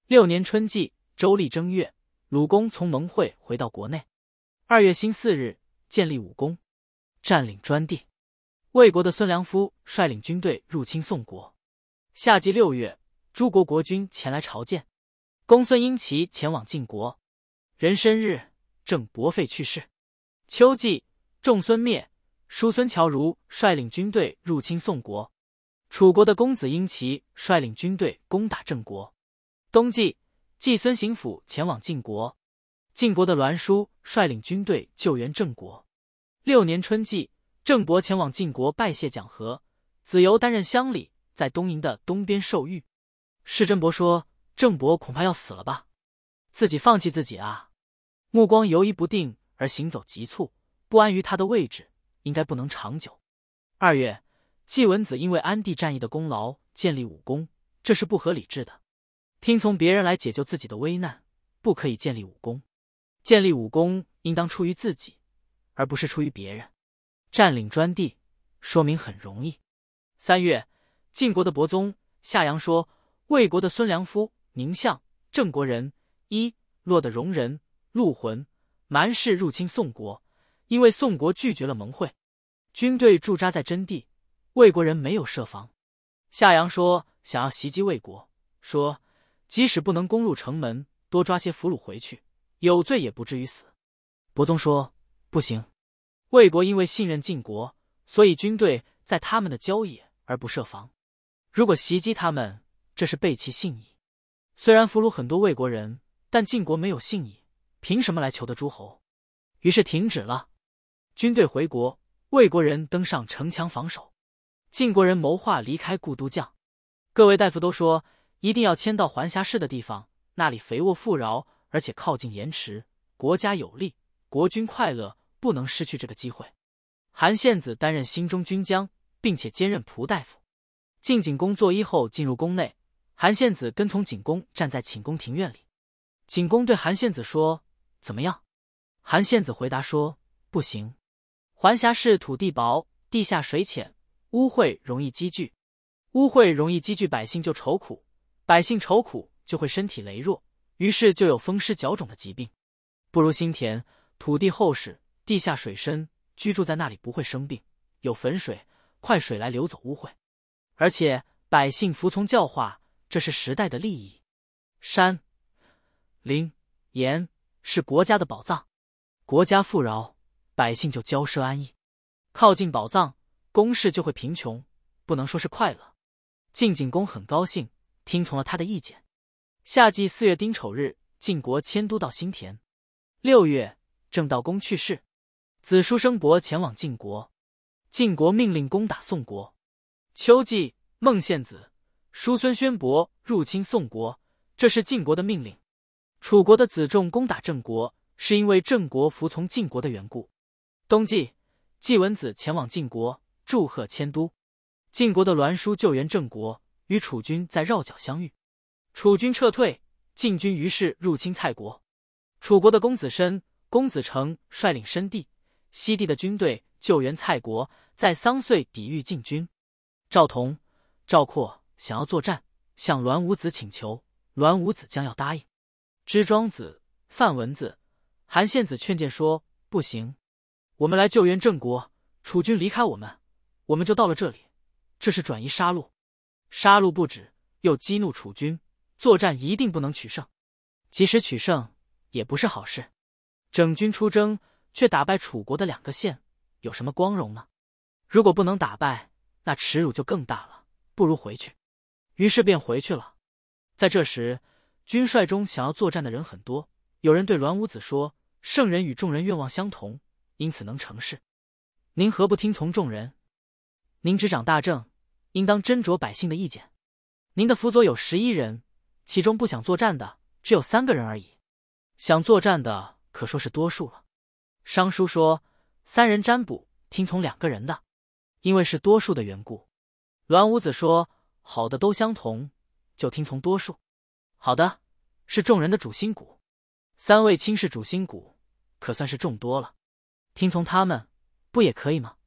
6年春季，周历正月，鲁公从蒙会回到国内。2月辛巳日，建立武功，占领专地。魏国的孙良夫率领军队入侵宋国。夏季6月，诸国国君前来朝见。公孙婴齐前往晋国。壬申日，郑伯废去世。秋季，仲孙灭，叔孙侨如率领军队入侵宋国。楚国的公子婴齐率领军队攻打郑国。冬季，季孙行府前往晋国。晋国的栾书率领军队救援郑国。6年春季，郑伯前往晋国拜谢讲和，子由担任乡里，在东营的东边受狱。士真伯说：“郑伯恐怕要死了吧？自己放弃自己啊！”目光游移不定而行走急促，不安于他的位置，应该不能长久。2月，季文子因为安地战役的功劳建立武功，这是不合理智的。听从别人来解救自己的危难，不可以建立武功。建立武功应当出于自己，而不是出于别人。占领专地，说明很容易。3月，晋国的伯宗夏阳说，魏国的孙良夫、宁相、郑国人、洛的戎人、陆浑、蛮氏入侵宋国，因为宋国拒绝了盟会，军队驻扎在真地，魏国人没有设防。夏阳说想要袭击魏国，说即使不能攻入城门，多抓些俘虏回去，有罪也不至于死。伯宗说不行，魏国因为信任晋国，所以军队在他们的郊野而不设防，如果袭击他们，这是背弃信义。虽然俘虏很多魏国人，但晋国没有信义，凭什么来求得诸侯？于是停止了。军队回国，魏国人登上城墙防守，晋国人谋划离开故都将。各位大夫都说一定要迁到环峡市的地方，那里肥沃富饶，而且靠近盐池，国家有利，国君快乐，不能失去这个机会。韩献子担任兴中军将，并且兼任仆大夫。晋景公作揖后进入宫内，韩献子跟从景公站在寝宫庭院里。景公对韩献子说：“怎么样？”韩献子回答说：“不行。环峡市土地薄，地下水浅，污秽容易积聚，污秽容易积聚，百姓就愁苦，百姓愁苦就会身体羸弱，于是就有风湿脚肿的疾病。不如新田，土地厚实，地下水深，居住在那里不会生病，有汾水，快水来流走污秽，而且百姓服从教化，这是时代的利益。山、林、盐是国家的宝藏，国家富饶，百姓就骄奢安逸，靠近宝藏，公室就会贫穷，不能说是快乐。”晋景公很高兴，听从了他的意见。夏季4月丁丑日，晋国迁都到新田。6月，郑悼公去世，子叔生伯前往晋国。晋国命令攻打宋国。秋季，孟献子、叔孙宣伯入侵宋国，这是晋国的命令。楚国的子仲攻打郑国，是因为郑国服从晋国的缘故。冬季，季文子前往晋国，祝贺迁都。晋国的栾书救援郑国，与楚军在绕角相遇。楚军撤退，晋军于是入侵蔡国。楚国的公子申、公子成率领申地、西地的军队救援蔡国，在桑岁抵御晋军。赵同、赵括想要作战，向栾武子请求，栾武子将要答应。支庄子、范文子、韩献子劝谏说：“不行，我们来救援郑国，楚军离开我们，我们就到了这里，这是转移杀戮。杀戮不止，又激怒楚军，作战一定不能取胜。即使取胜，也不是好事。整军出征，却打败楚国的2个县，有什么光荣呢？如果不能打败，那耻辱就更大了，不如回去。”于是便回去了。在这时，军帅中想要作战的人很多，有人对栾武子说：“圣人与众人愿望相同，因此能成事。您何不听从众人？您执掌大政，应当斟酌百姓的意见。您的辅佐有11人，其中不想作战的只有3个人而已，想作战的可说是多数了。”商书说：“3人占卜，听从2个人的，因为是多数的缘故。”栾武子说：“好的都相同，就听从多数。好的是众人的主心骨，3位卿是主心骨，可算是众多了，听从他们不也可以吗？”